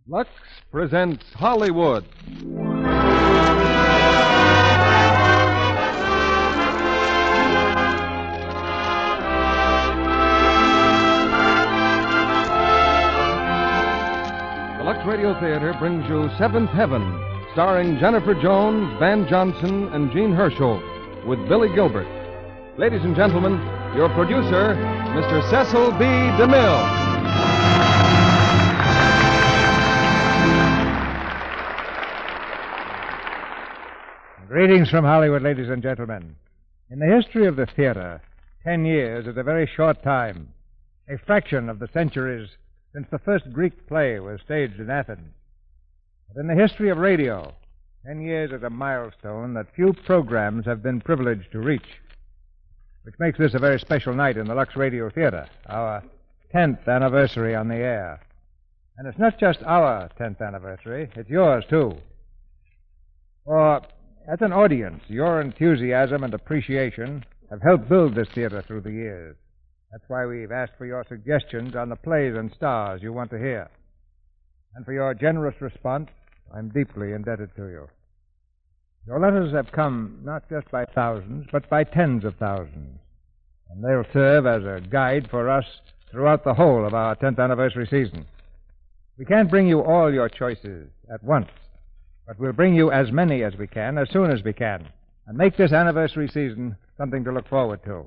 Lux presents Hollywood. The Lux Radio Theater brings you Seventh Heaven, starring Jennifer Jones, Van Johnson, and Jean Hersholt, with Billy Gilbert. Ladies and gentlemen, your producer, Mr. Cecil B. DeMille. Greetings from Hollywood, ladies and gentlemen. In the history of the theater, 10 years is a very short time, a fraction of the centuries since the first Greek play was staged in Athens. But in the history of radio, 10 years is a milestone that few programs have been privileged to reach, which makes this a very special night in the Lux Radio Theater, our 10th anniversary on the air. And it's not just our 10th anniversary, it's yours, too. For as an audience, your enthusiasm and appreciation have helped build this theater through the years. That's why we've asked for your suggestions on the plays and stars you want to hear. And for your generous response, I'm deeply indebted to you. Your letters have come not just by thousands, but by tens of thousands. And they'll serve as a guide for us throughout the whole of our 10th anniversary season. We can't bring you all your choices at once, but we'll bring you as many as we can, as soon as we can, and make this anniversary season something to look forward to.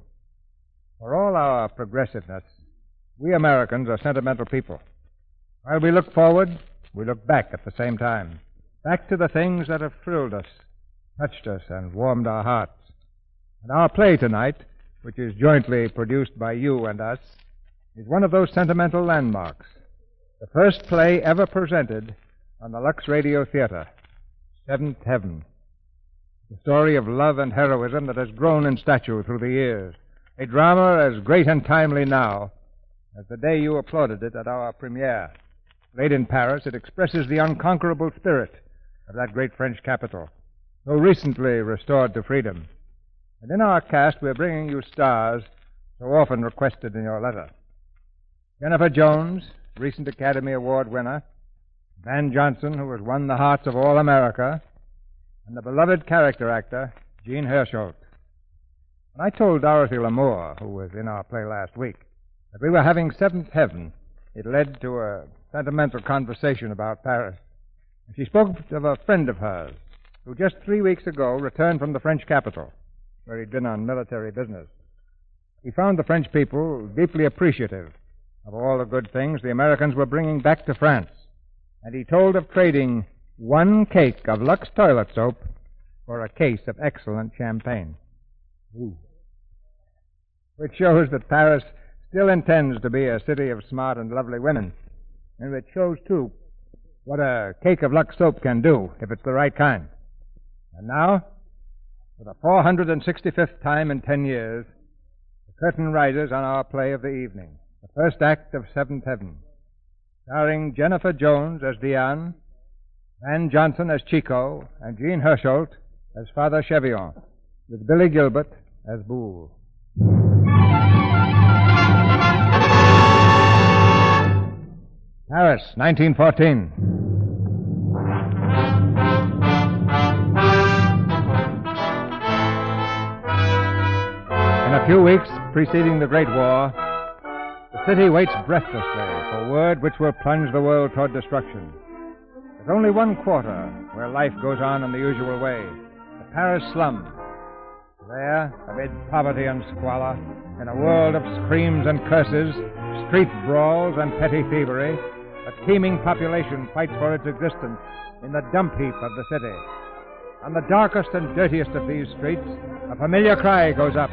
For all our progressiveness, we Americans are sentimental people. While we look forward, we look back at the same time. Back to the things that have thrilled us, touched us, and warmed our hearts. And our play tonight, which is jointly produced by you and us, is one of those sentimental landmarks. The first play ever presented on the Lux Radio Theater, Seventh Heaven. The story of love and heroism that has grown in stature through the years. A drama as great and timely now as the day you applauded it at our premiere. Laid in Paris, it expresses the unconquerable spirit of that great French capital, so recently restored to freedom. And in our cast, we're bringing you stars so often requested in your letter. Jennifer Jones, recent Academy Award winner, Van Johnson, who has won the hearts of all America, and the beloved character actor, Jean Hersholt. When I told Dorothy Lamour, who was in our play last week, that we were having Seventh Heaven, it led to a sentimental conversation about Paris. And she spoke of a friend of hers, who just 3 weeks ago returned from the French capital, where he'd been on military business. He found the French people deeply appreciative of all the good things the Americans were bringing back to France. And he told of trading 1 cake of Lux toilet soap for a case of excellent champagne. Ooh. Which shows that Paris still intends to be a city of smart and lovely women. And it shows, too, what a cake of Lux soap can do if it's the right kind. And now, for the 465th time in 10 years, the curtain rises on our play of the evening, the first act of Seventh Heaven, starring Jennifer Jones as Diane, Van Johnson as Chico, and Jean Hersholt as Father Chevillon, with Billy Gilbert as Boule. Paris, 1914. In a few weeks preceding the Great War, the city waits breathlessly for word which will plunge the world toward destruction. There's only one quarter where life goes on in the usual way, the Paris slums. There, amid poverty and squalor, in a world of screams and curses, street brawls and petty thievery, a teeming population fights for its existence in the dump heap of the city. On the darkest and dirtiest of these streets, a familiar cry goes up.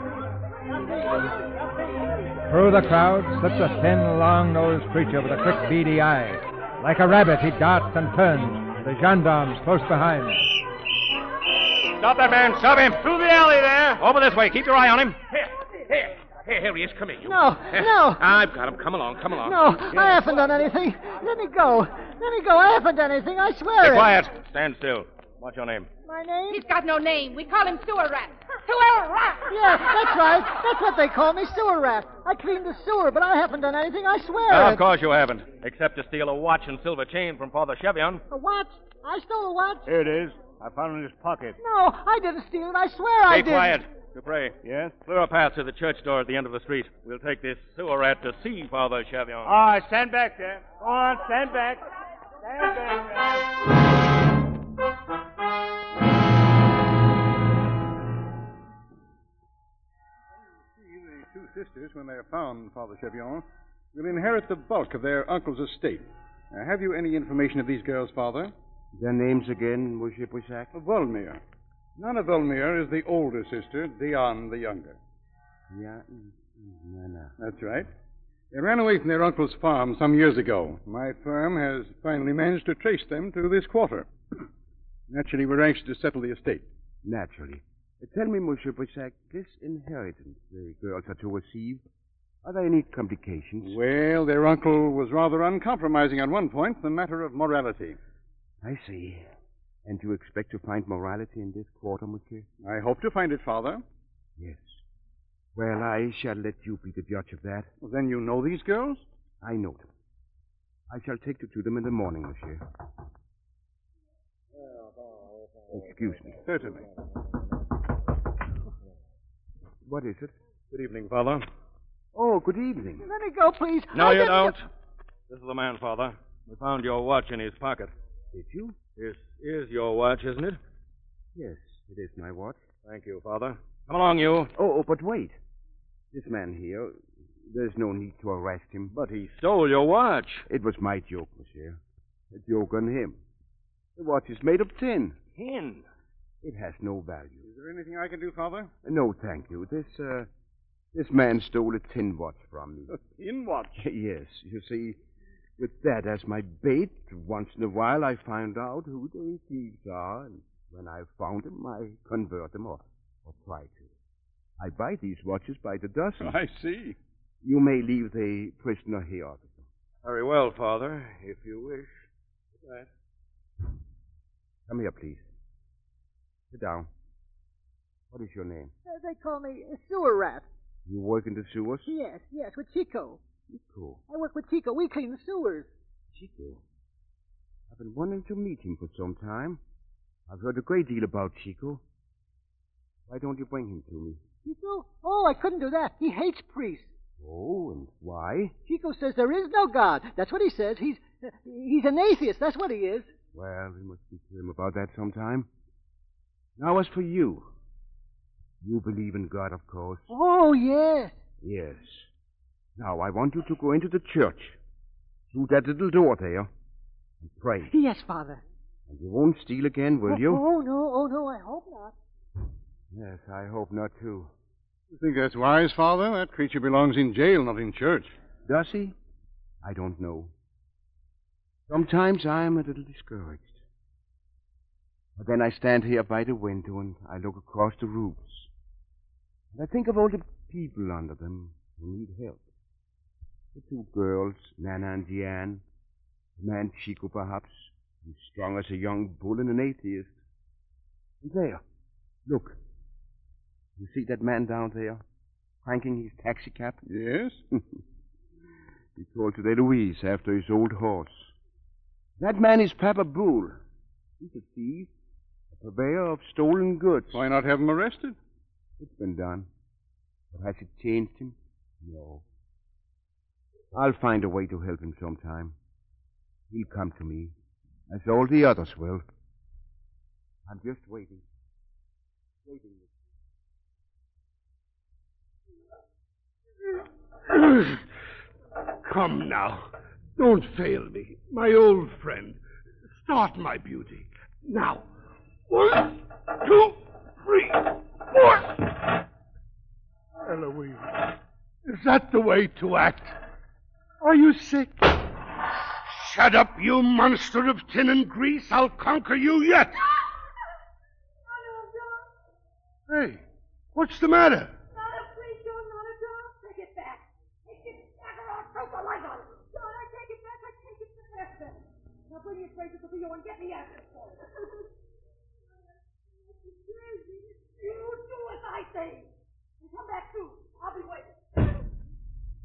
Through the crowd slips a thin, long-nosed creature with a quick, beady eye. Like a rabbit, he darts and turns, the gendarmes close behind. Stop that man. Stop him. Through the alley there. Over this way. Keep your eye on him. Here he is. Come here, you. No. I've got him. Come along. No, I haven't done anything. Let me go. I haven't done anything. I swear Be it. quiet. Stand still. What's your name? My name? He's got no name. We call him Sewer Rat. Sewer Rat! Yes, that's right. That's what they call me, sewer rat. I cleaned the sewer, but I haven't done anything, I swear. Of course you haven't, except to steal a watch and silver chain from Father Chevion. A watch? I stole a watch? Here it is. I found it in his pocket. No, I didn't steal it. I swear I Stay didn't. quiet. Dupre. Yes? Clear a path to the church door at the end of the street. We'll take this sewer rat to see Father Chevion. All right, stand back there. Go on, stand back. Stand back there. The two sisters, when they are found, Father Chevion, will inherit the bulk of their uncle's estate. Have you any information of these girls, Father? Their names again, Monsieur Brissac? Volmir. Nana Volmir is the older sister, Diane the younger. Yeah, Nana. That's right. They ran away from their uncle's farm some years ago. My firm has finally managed to trace them to this quarter. Naturally, we're anxious to settle the estate. Naturally. Tell me, Monsieur Brissac, this inheritance the girls are to receive, are there any complications? Well, their uncle was rather uncompromising on one point, the matter of morality. I see. And you expect to find morality in this quarter, Monsieur? I hope to find it, Father. Yes. Well, I shall let you be the judge of that. Well, then you know these girls? I know them. I shall take you to them in the morning, Monsieur. Excuse me. Certainly. What is it? Good evening, Father. Oh, good evening. Let me go, please. No, I you didn't- don't. This is the man, Father. We found your watch in his pocket. Did you? This is your watch, isn't it? Yes, it is my watch. Thank you, Father. Come along, you. Oh, but wait. This man here, there's no need to arrest him. But he stole your watch. It was my joke, monsieur. A joke on him. The watch is made of tin. Tin. It has no value. Is there anything I can do, Father? No, thank you. This man stole a tin watch from me. In watch? Yes, you see, with that as my bait, once in a while I find out who the thieves are, and when I've found them, I convert them or try to. I buy these watches by the dozen. I see. You may leave the prisoner here, officer. Very well, Father, if you wish. Good night. Come here, please. Sit down. What is your name? They call me a sewer rat. You work in the sewers? Yes, with Chico. Chico. I work with Chico. We clean the sewers. Chico? I've been wanting to meet him for some time. I've heard a great deal about Chico. Why don't you bring him to me? Chico? Oh, I couldn't do that. He hates priests. Oh, and why? Chico says there is no God. That's what he says. He's an atheist. That's what he is. Well, we must speak to him about that sometime. Now, as for you. You believe in God, of course. Oh, yes. Yes. Now, I want you to go into the church. Through that little door there. And pray. Yes, Father. And you won't steal again, will you? Oh, no, I hope not. Yes, I hope not, too. You think that's wise, Father? That creature belongs in jail, not in church. Does he? I don't know. Sometimes I'm a little discouraged. But then I stand here by the window and I look across the roofs. And I think of all the people under them who need help. The two girls, Nana and Diane. The man Chico, perhaps, who's strong as a young bull and an atheist. And there, look. You see that man down there, cranking his taxicab? Yes? He called today Louise after his old horse. That man is Papa Bull. He's a thief, a purveyor of stolen goods. Why not have him arrested? It's been done. But has it changed him? No. I'll find a way to help him sometime. He'll come to me, as all the others will. I'm just waiting. Come now. Don't fail me, my old friend. Start, my beauty. Now. 1, 2, 3, 4. Eloise, is that the way to act? Are you sick? Shut up, you monster of tin and grease. I'll conquer you yet. Hey, what's the matter? Not a priest, you're not a dog. Take it back. Take it back or I'll choke the life out of you. Don't I take it back? I take it back. Now bring your traces to you and get me out of this place.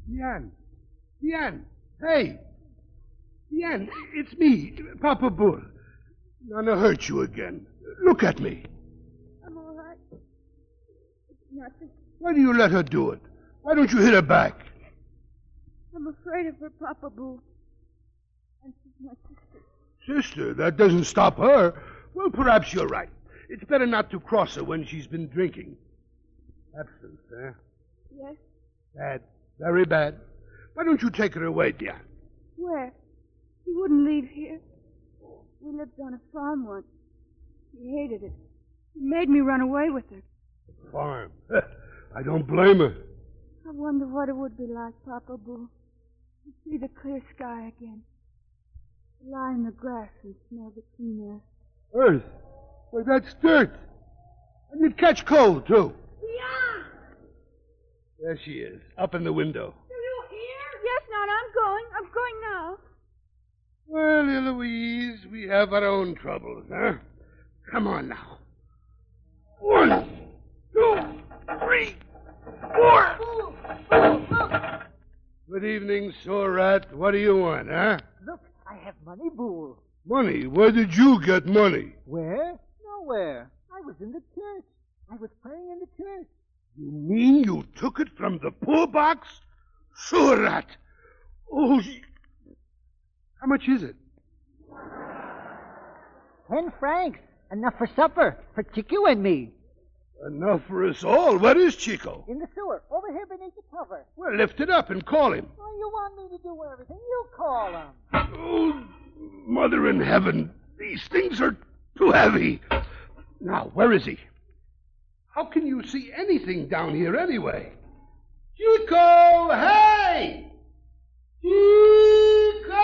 Diane! Diane! Hey! Diane, it's me, Papa Bull. Nana hurt you again. Look at me. I'm all right. It's nothing. Why do you let her do it? Why don't you hit her back? I'm afraid of her, Papa Boo. And she's my sister. Sister, that doesn't stop her. Well, perhaps you're right. It's better not to cross her when she's been drinking. Absence, eh? Yes? Bad. Very bad. Why don't you take her away, Diane? Where? She wouldn't leave here. We lived on a farm once. She hated it. She made me run away with her. Farm. I don't blame her. I wonder what it would be like, Papa Boo, to see the clear sky again. To lie in the grass and smell the clean air. Earth? Why, that's dirt. And you'd catch cold, too. Yeah! There she is, up in the window. Do you hear? Yes, Nana, I'm going. I'm going now. Well, Eloise, we have our own troubles, huh? Come on now. 1, 2, 3, 4. Good evening, Sore Rat. What do you want, huh? Look, I have money, Bull. Money? Where did you get money? Where? Nowhere. I was in the church. I was praying in the church. You mean you took it from the poor box? Sore Rat. Oh, how much is it? 10 francs. Enough for supper. For Chico and me. Enough for us all. Where is Chico? In the sewer. Over here beneath the cover. Well, lift it up and call him. Why, you want me to do everything? You call him. Oh, Mother in heaven. These things are too heavy. Now, where is he? How can you see anything down here anyway? Chico! Hey! Chico!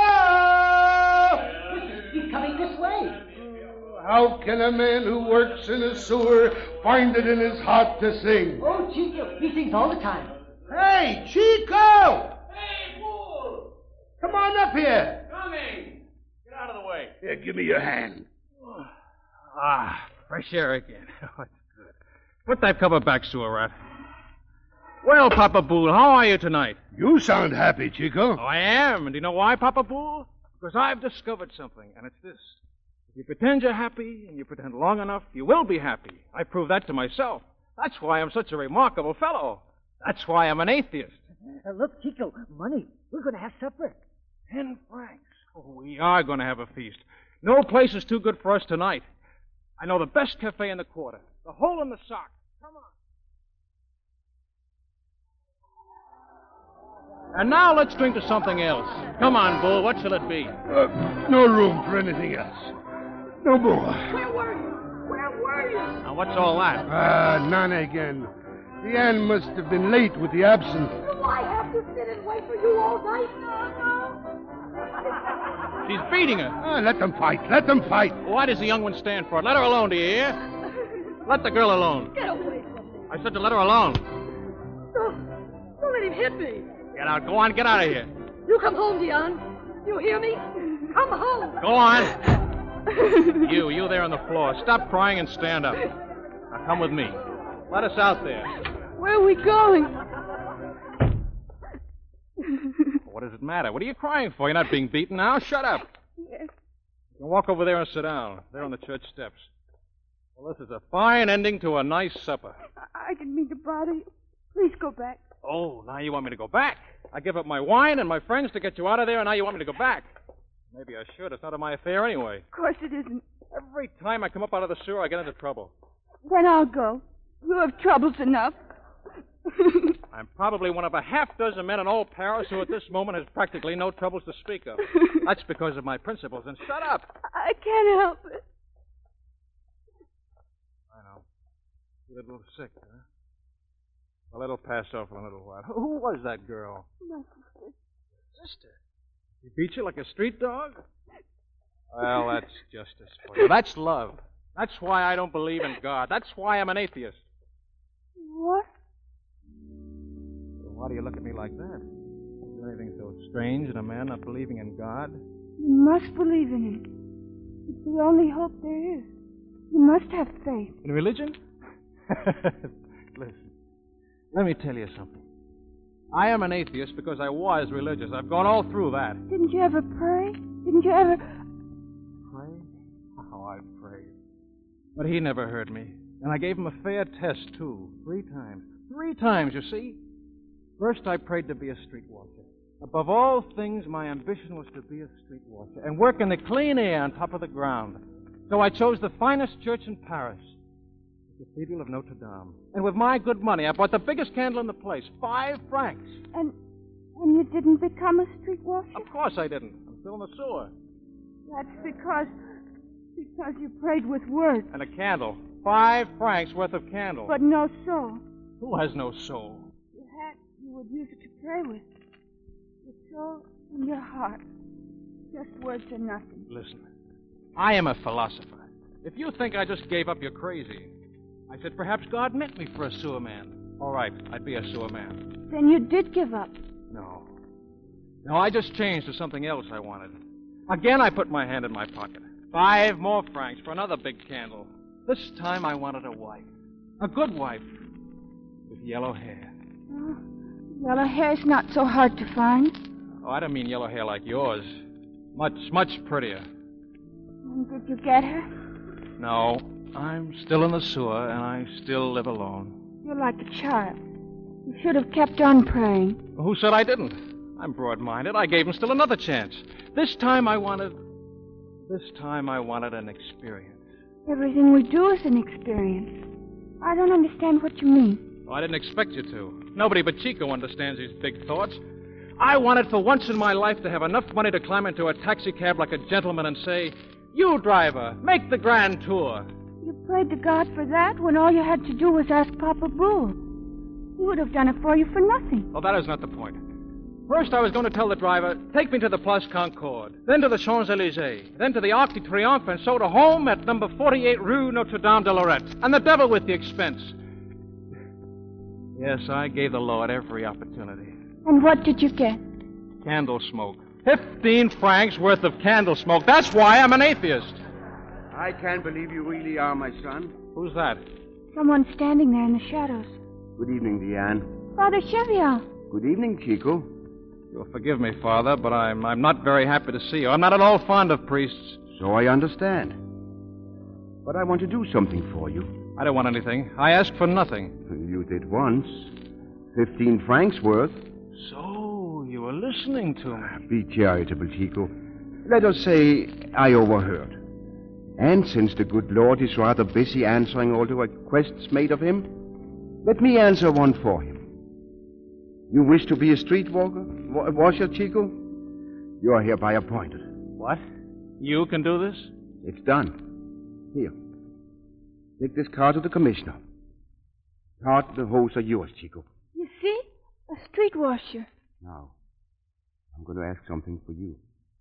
He's coming this way. How can a man who works in a sewer find it in his heart to sing? Oh, Chico. He sings all the time. Hey, Chico! Hey, Bull! Come on up here. Coming! Get out of the way. Here, give me your hand. Ah, fresh air again. That's good. Put that cover back, Sewer Rat. Well, Papa Bull, how are you tonight? You sound happy, Chico. Oh, I am. And do you know why, Papa Bull? Because I've discovered something, and it's this. If you pretend you're happy, and you pretend long enough, you will be happy. I proved that to myself. That's why I'm such a remarkable fellow. That's why I'm an atheist. Look, Chico, money. We're going to have supper. 10 francs. Oh, we are going to have a feast. No place is too good for us tonight. I know the best cafe in the quarter. The Hole in the Sock. Come on. And now let's drink to something else. Come on, Bull. What shall it be? No room for anything else. No more. Where were you? Where were you? Now, what's all that? Nana again. Diane must have been late with the absinthe. Do I have to sit and wait for you all night? No. She's beating her. Let them fight. Let them fight. Why does the young one stand for it? Let her alone, do you hear? Let the girl alone. Get away from me. I said to let her alone. Don't let him hit me. Get out. Go on. Get out of here. You come home, Dion. You hear me? Come home. Go on. You there on the floor. Stop crying and stand up. Now come with me. Let us out there. Where are we going? What does it matter? What are you crying for? You're not being beaten now. Shut up. Yes. You can walk over there and sit down. There on the church steps. Well, this is a fine ending to a nice supper. I didn't mean to bother you. Please go back. Oh, now you want me to go back? I give up my wine and my friends to get you out of there, and now you want me to go back. Maybe I should. It's none of my affair anyway. Of course it isn't. Every time I come up out of the sewer, I get into trouble. Then I'll go. You have troubles enough. I'm probably one of a half-dozen men in all Paris who at this moment has practically no troubles to speak of. That's because of my principles. And shut up. I can't help it. I know. You're a little sick, huh? Well, it'll pass off in a little while. Who was that girl? My sister. Sister? She beat you like a street dog? Well, that's justice for you. That's love. That's why I don't believe in God. That's why I'm an atheist. What? Well, why do you look at me like that? Is there anything so strange in a man not believing in God? You must believe in Him. It's the only hope there is. You must have faith. In religion? Listen, let me tell you something. I am an atheist because I was religious. I've gone all through that. Didn't you ever pray? Didn't you ever... Pray? Oh, I prayed. But he never heard me. And I gave him a fair test, too. 3 times. 3 times, you see? First, I prayed to be a street washer. Above all things, my ambition was to be a street washer and work in the clean air on top of the ground. So I chose the finest church in Paris, the Cathedral of Notre Dame. And with my good money, I bought the biggest candle in the place, 5 francs. And you didn't become a street washer? Of course I didn't. I'm still in the sewer. That's because you prayed with words. And a candle. 5 francs worth of candle. But no soul. Who has no soul? You would use it to pray with. Your soul and your heart. Just words are nothing. Listen, I am a philosopher. If you think I just gave up, you're crazy. I said perhaps God meant me for a sewer man. All right, I'd be a sewer man. Then you did give up. No, I just changed to something else I wanted. Again, I put my hand in my pocket. 5 more francs for another big candle. This time I wanted a wife. A good wife. With yellow hair. Oh, yellow hair's not so hard to find. Oh, I don't mean yellow hair like yours. Much prettier. And did you get her? No, I'm still in the sewer, and I still live alone. You're like a child. You should have kept on praying. Who said I didn't? I'm broad-minded. I gave him still another chance. This time I wanted an experience. Everything we do is an experience. I don't understand what you mean. Oh, I didn't expect you to. Nobody but Chico understands these big thoughts. I wanted for once in my life to have enough money to climb into a taxicab like a gentleman and say, "You, driver, make the grand tour." You prayed to God for that when all you had to do was ask Papa Bull. He would have done it for you for nothing. Oh, that is not the point. First, I was going to tell the driver, take me to the Place Concorde, then to the Champs-Élysées, then to the Arc de Triomphe, and so to home at number 48 Rue Notre-Dame de Lorette, and the devil with the expense. Yes, I gave the Lord every opportunity. And what did you get? Candle smoke. 15 francs worth of candle smoke. That's why I'm an atheist. I can't believe you really are my son. Who's that? Someone standing there in the shadows. Good evening, Diane. Father Cheviot. Good evening, Chico. You'll forgive me, Father, but I'm not very happy to see you. I'm not at all fond of priests. So I understand. But I want to do something for you. I don't want anything. I asked for nothing. You did once. 15 francs worth. So, you were listening to me. Be charitable, Chico. Let us say I overheard. And since the good Lord is rather busy answering all the requests made of him, let me answer one for him. You wish to be a street washer, Chico? You are hereby appointed. What? You can do this? It's done. Here. Take this card to the commissioner. Card and the hose are yours, Chico. You see? A street washer. Now, I'm going to ask something for you.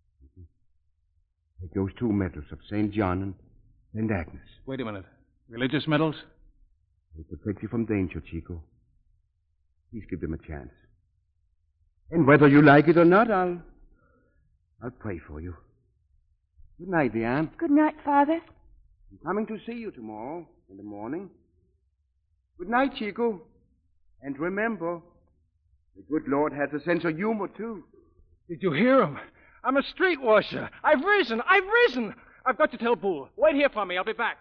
Take those 2 medals of St. John and St. Agnes. Wait a minute. Religious medals? They protect you from danger, Chico. Please give them a chance. And whether you like it or not, I'll pray for you. Good night, Diane. Good night, Father. I'm coming to see you tomorrow in the morning. Good night, Chico. And remember, the good Lord has a sense of humor, too. Did you hear him? I'm a street washer. I've risen. I've got to tell Bull. Wait here for me. I'll be back.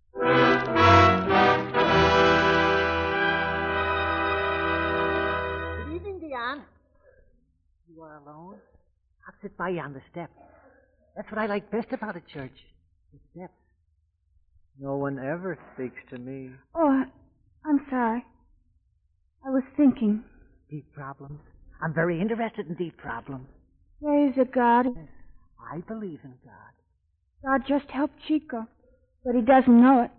Good evening, Diane. You are alone? I'll sit by you on the steps. That's what I like best about a church. The steps. No one ever speaks to me. Oh, I'm sorry. I was thinking. Deep problems? I'm very interested in deep problems. There is a God. Yes, I believe in God. God just helped Chico, but he doesn't know it.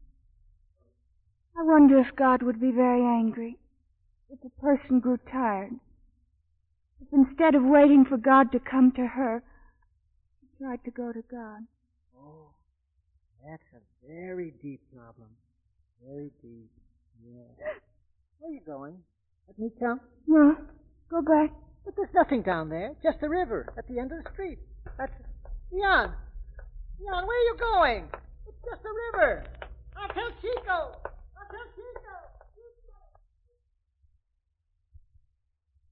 I wonder if God would be very angry if a person grew tired. If instead of waiting for God to come to her, she tried to go to God. Oh, that's a very deep problem. Very deep. Yeah. Where are you going? Let me come. No, go back. But there's nothing down there. Just the river at the end of the street. That's... Leon, where are you going? It's just the river. I'll tell Chico.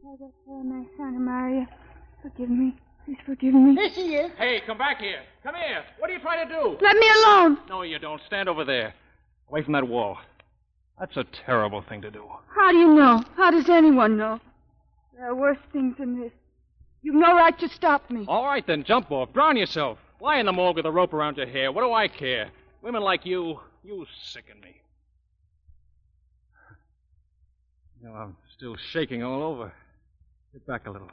Father, my Santa Maria, forgive me. Please forgive me. There she is. Hey, come back here. Come here. What are you trying to do? Let me alone. No, you don't. Stand over there. Away from that wall. That's a terrible thing to do. How do you know? How does anyone know? There are worse things than this. You've no right to stop me. All right, then, jump off. Drown yourself. Lie in the morgue with a rope around your hair. What do I care? Women like you sicken me. You know, I'm still shaking all over. Get back a little.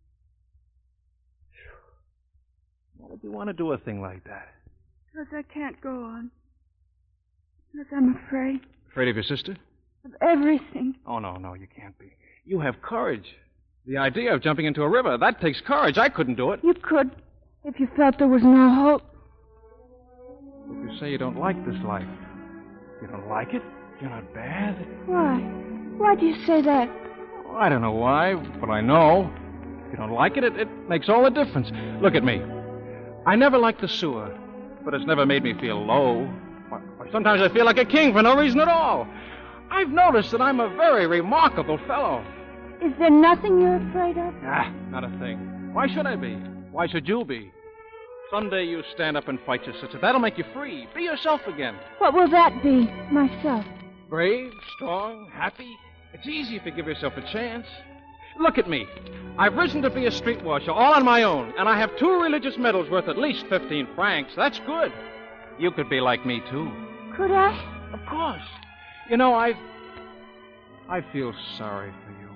Why would you want to do a thing like that? Because I can't go on. Because I'm afraid. Afraid of your sister? Of everything. Oh, no, you can't be. You have courage. The idea of jumping into a river, that takes courage. I couldn't do it. You could, if you felt there was no hope. But you say you don't like this life. You don't like it? You're not bad? Why? Why do you say that? Oh, I don't know why, but I know. If you don't like it, it makes all the difference. Look at me. I never liked the sewer, but it's never made me feel low. Or sometimes I feel like a king for no reason at all. I've noticed that I'm a very remarkable fellow. Is there nothing you're afraid of? Not a thing. Why should I be? Why should you be? Someday you stand up and fight your sister. That'll make you free. Be yourself again. What will that be, myself? Brave, strong, happy. It's easy if you give yourself a chance. Look at me. I've risen to be a street washer all on my own, and I have 2 religious medals worth at least 15 francs. That's good. You could be like me, too. Could I? Of course. You know, I feel sorry for you.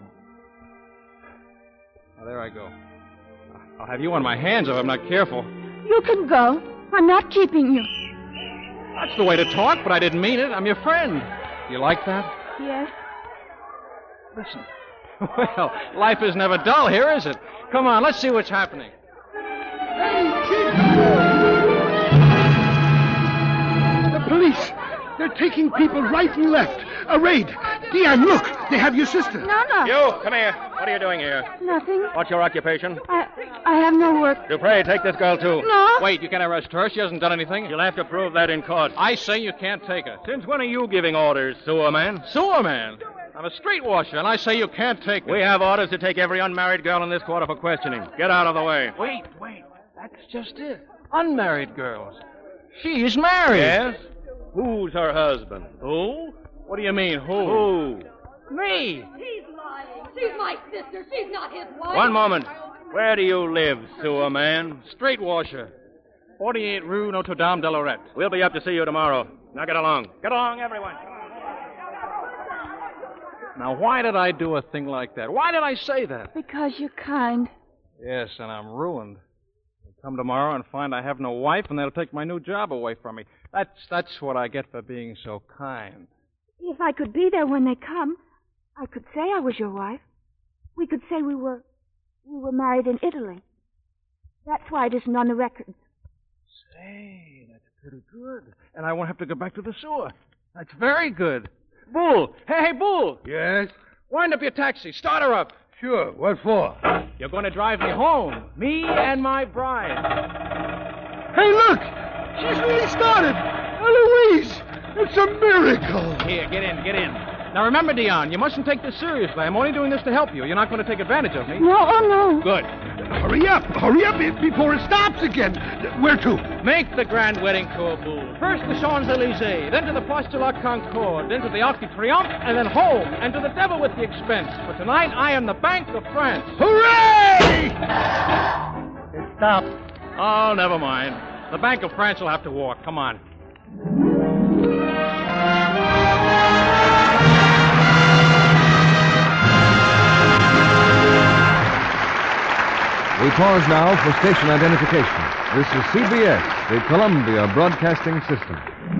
Now, there I go. I'll have you on my hands if I'm not careful. You can go. I'm not keeping you. That's the way to talk, but I didn't mean it. I'm your friend. You like that? Yes. Listen. Well, life is never dull here, is it? Come on, let's see what's happening. The police! They're taking people right and left. A raid. Diane, look! They have your sister. No. You, come here. What are you doing here? Nothing. What's your occupation? I have no work. Dupre, take this girl, too. No. Wait, you can't arrest her. She hasn't done anything. You'll have to prove that in court. I say you can't take her. Since when are you giving orders, sewer man? Sewer man? I'm a street washer, and I say you can't take her. We have orders to take every unmarried girl in this quarter for questioning. Get out of the way. Wait. That's just it. Unmarried girls. She's married. Yes? Who's her husband? Who? What do you mean, who? Who? Me. He's lying. She's my sister. She's not his wife. One moment. Where do you live, sewer man? Street washer. 48 Rue Notre Dame de Lorette. We'll be up to see you tomorrow. Now get along. Get along, everyone. Now, why did I do a thing like that? Why did I say that? Because you're kind. Yes, and I'm ruined. They'll come tomorrow and find I have no wife, and they'll take my new job away from me. That's what I get for being so kind. If I could be there when they come, I could say I was your wife. We could say we were married in Italy. That's why it isn't on the records. Say, that's pretty good. And I won't have to go back to the sewer. That's very good. Bull! Hey, Bull! Yes? Wind up your taxi. Start her up. Sure. What for? You're going to drive me home. Me and my bride. Hey, look! She's really started! Eloise! It's a miracle! Here, get in. Now, remember, Dion, you mustn't take this seriously. I'm only doing this to help you. You're not going to take advantage of me. No, oh, no. Good. Hurry up before it stops again. Where to? Make the grand wedding tour, Bull. First the Champs-Élysées, then to the Place de la Concorde, then to the Arc de Triomphe, and then home, and to the devil with the expense. For tonight, I am the Bank of France. Hooray! It stopped. Oh, never mind. The Bank of France will have to walk. Come on. We pause now for station identification. This is CBS, the Columbia Broadcasting System.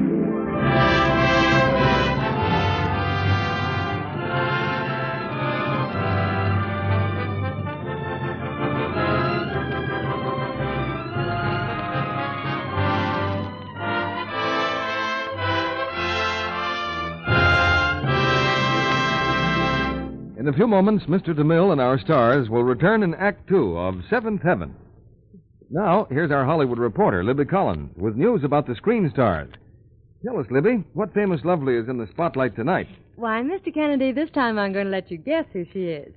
In a few moments, Mr. DeMille and our stars will return in Act Two of Seventh Heaven. Now, here's our Hollywood reporter, Libby Collins, with news about the screen stars. Tell us, Libby, what famous lovely is in the spotlight tonight? Why, Mr. Kennedy, this time I'm going to let you guess who she is.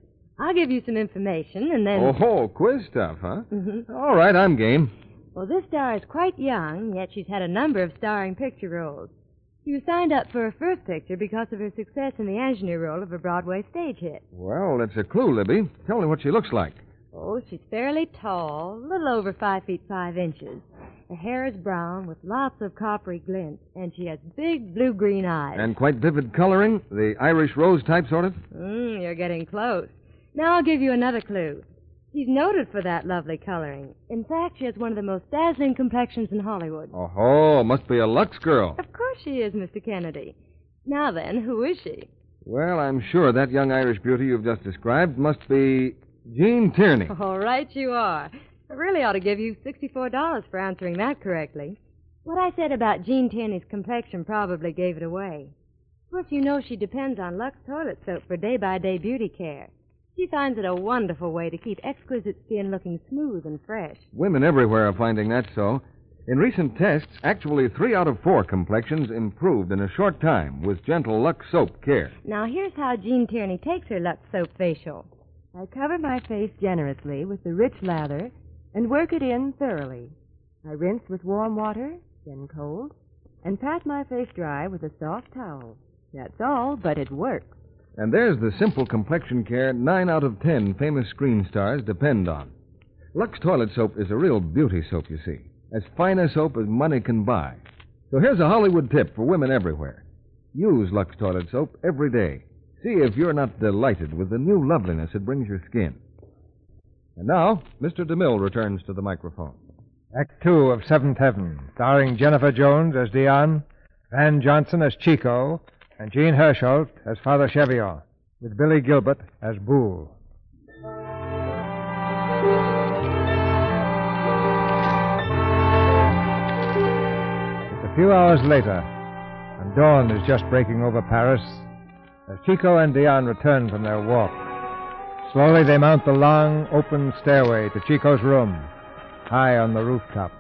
I'll give you some information, and then... Oh, quiz stuff, huh? Mm-hmm. All right, I'm game. Well, this star is quite young, yet she's had a number of starring picture roles. She was signed up for her first picture because of her success in the ingenue role of a Broadway stage hit. Well, that's a clue, Libby. Tell me what she looks like. Oh, she's fairly tall, a little over 5 feet 5 inches. Her hair is brown with lots of coppery glint, and she has big blue-green eyes. And quite vivid coloring? The Irish rose type, sort of? You're getting close. Now I'll give you another clue. She's noted for that lovely coloring. In fact, she has one of the most dazzling complexions in Hollywood. Oh, must be a Lux girl. Of course she is, Mr. Kennedy. Now then, who is she? Well, I'm sure that young Irish beauty you've just described must be Jean Tierney. All right, you are. I really ought to give you $64 for answering that correctly. What I said about Jean Tierney's complexion probably gave it away. Of course, you know she depends on Lux toilet soap for day-by-day beauty care. She finds it a wonderful way to keep exquisite skin looking smooth and fresh. Women everywhere are finding that so. In recent tests, actually 3 out of 4 complexions improved in a short time with gentle Lux soap care. Now, here's how Jean Tierney takes her Lux soap facial. I cover my face generously with the rich lather and work it in thoroughly. I rinse with warm water, then cold, and pat my face dry with a soft towel. That's all, but it works. And there's the simple complexion care 9 out of 10 famous screen stars depend on. Lux toilet soap is a real beauty soap, you see. As fine a soap as money can buy. So here's a Hollywood tip for women everywhere. Use Lux toilet soap every day. See if you're not delighted with the new loveliness it brings your skin. And now, Mr. DeMille returns to the microphone. Act 2 of Seventh Heaven, starring Jennifer Jones as Diane, Van Johnson as Chico, and Jean Hersholt as Father Cheviot, with Billy Gilbert as Boole. It's a few hours later, and dawn is just breaking over Paris, as Chico and Diane return from their walk. Slowly they mount the long, open stairway to Chico's room, high on the rooftop.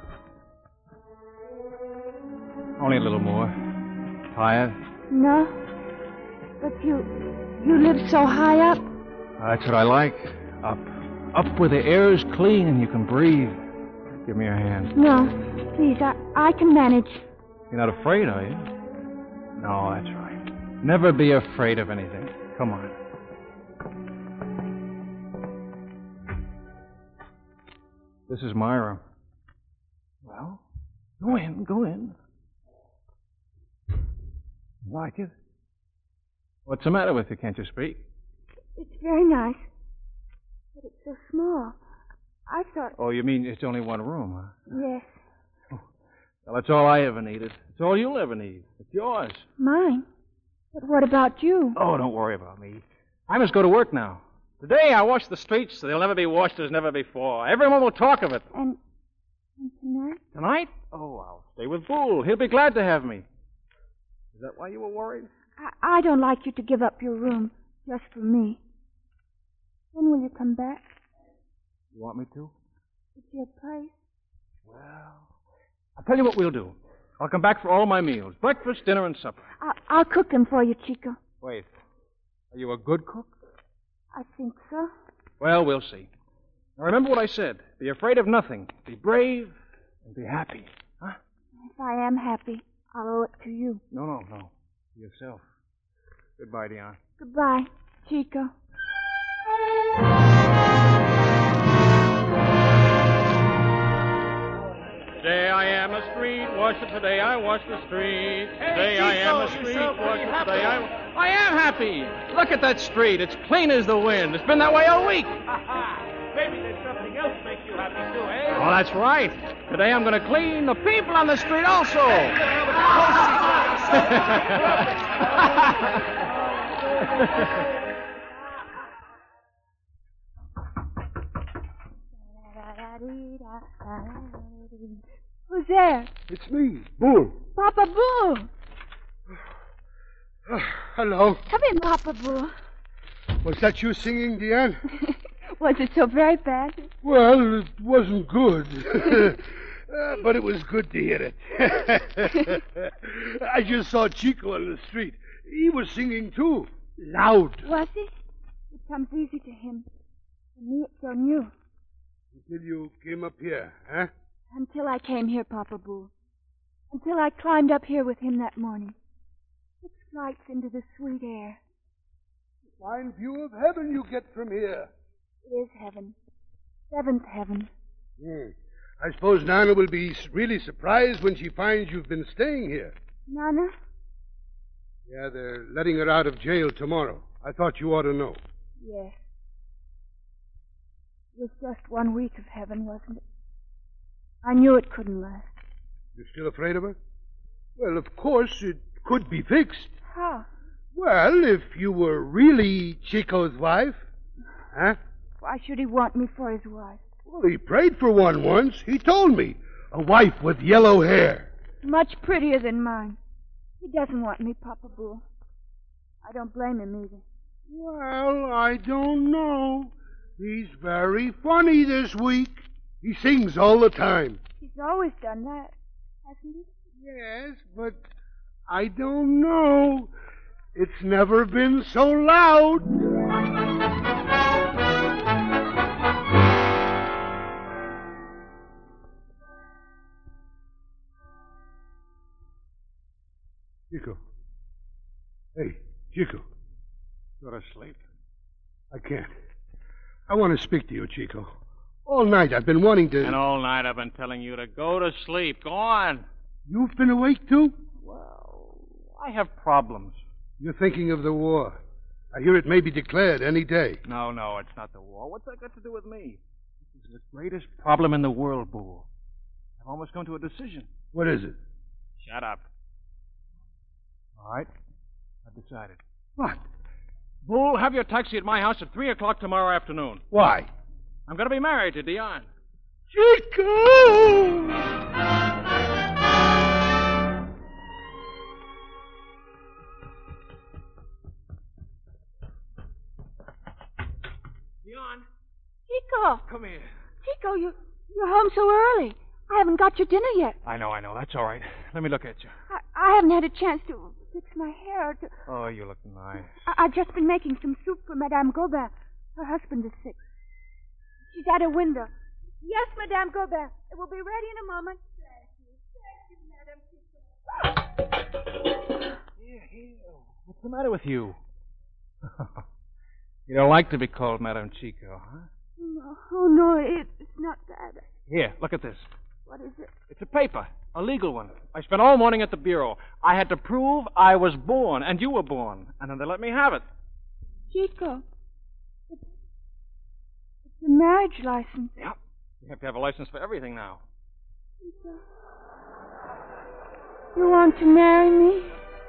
Only a little more. Tired? No. But you live so high up. That's what I like. Up. Up where the air is clean and you can breathe. Give me your hand. No. Please, I can manage. You're not afraid, are you? No, that's right. Never be afraid of anything. Come on. This is my room. Well, go in, go in. Like it? What's the matter with you? Can't you speak? It's very nice. But it's so small. I thought... Oh, you mean it's only one room, huh? Yes. Well, that's all I ever needed. It's all you'll ever need. It's yours. Mine? But what about you? Oh, don't worry about me. I must go to work now. Today I wash the streets so they'll never be washed as never before. Everyone will talk of it. And tonight? Tonight? Oh, I'll stay with Boole. He'll be glad to have me. Is that why you were worried? I don't like you to give up your room just for me. When will you come back? You want me to? It's your place. Well, I'll tell you what we'll do. I'll come back for all my meals. Breakfast, dinner, and supper. I'll cook them for you, Chico. Wait. Are you a good cook? I think so. Well, we'll see. Now, remember what I said. Be afraid of nothing. Be brave and be happy. Huh? If I am happy, I'll owe it to you. No. To yourself. Goodbye, Diane. Goodbye, Chico. Today I am a street washer. Today I wash the street. Today I am a street washer. Today I am happy. Look at that street. It's clean as the wind. It's been that way all week. Maybe there's something else makes you happy too, eh? Oh, that's right. Today I'm going to clean the people on the street also. Who's there? It's me, Boole. Papa Boole. Hello. Come in, Papa Boole. Was that you singing, Diane? Was it so very bad? Well, it wasn't good. But it was good to hear it. I just saw Chico on the street. He was singing, too. Loud. Was he? It comes easy to him. For me, it's so new. Until you came up here, huh? Until I came here, Papa Boo. Until I climbed up here with him that morning. 6 flights into the sweet air. Fine view of heaven you get from here. It is heaven. 7th heaven. I suppose Nana will be really surprised when she finds you've been staying here. Nana? Yeah, they're letting her out of jail tomorrow. I thought you ought to know. Yes. It was just 1 week of heaven, wasn't it? I knew it couldn't last. You're still afraid of her? Well, of course, it could be fixed. How? Well, if you were really Chico's wife. Huh? Why should he want me for his wife? Well, he prayed for one once. He told me. A wife with yellow hair. Much prettier than mine. He doesn't want me, Papa Boo. I don't blame him either. Well, I don't know. He's very funny this week. He sings all the time. He's always done that, hasn't he? Yes, but I don't know. It's never been so loud. Chico. Hey, Chico. Go to sleep. I can't. I want to speak to you, Chico. All night I've been wanting to... And all night I've been telling you to go to sleep. Go on. You've been awake, too? Well, I have problems. You're thinking of the war. I hear it may be declared any day. No, it's not the war. What's that got to do with me? This is the greatest problem in the world, Boo. I've almost come to a decision. What is it? Shut up. All right. I've decided. What? Bull, have your taxi at my house at 3 o'clock tomorrow afternoon. Why? I'm going to be married to Dion. Chico! Dion. Chico! Come here. Chico, you're home so early. I haven't got your dinner yet. I know. That's all right. Let me look at you. I haven't had a chance to fix my hair or to... Oh, you look nice. I've just been making some soup for Madame Gobin. Her husband is sick. She's at her window. Yes, Madame Gobin. It will be ready in a moment. Thank you, Madame. Here. What's the matter with you? You don't like to be called Madame Chico, huh? No, it's not that. Here, look at this. What is it? It's a paper, a legal one. I spent all morning at the bureau. I had to prove I was born, and you were born, and then they let me have it. Chico, it's a marriage license. Yeah, you have to have a license for everything now. Chico, you want to marry me?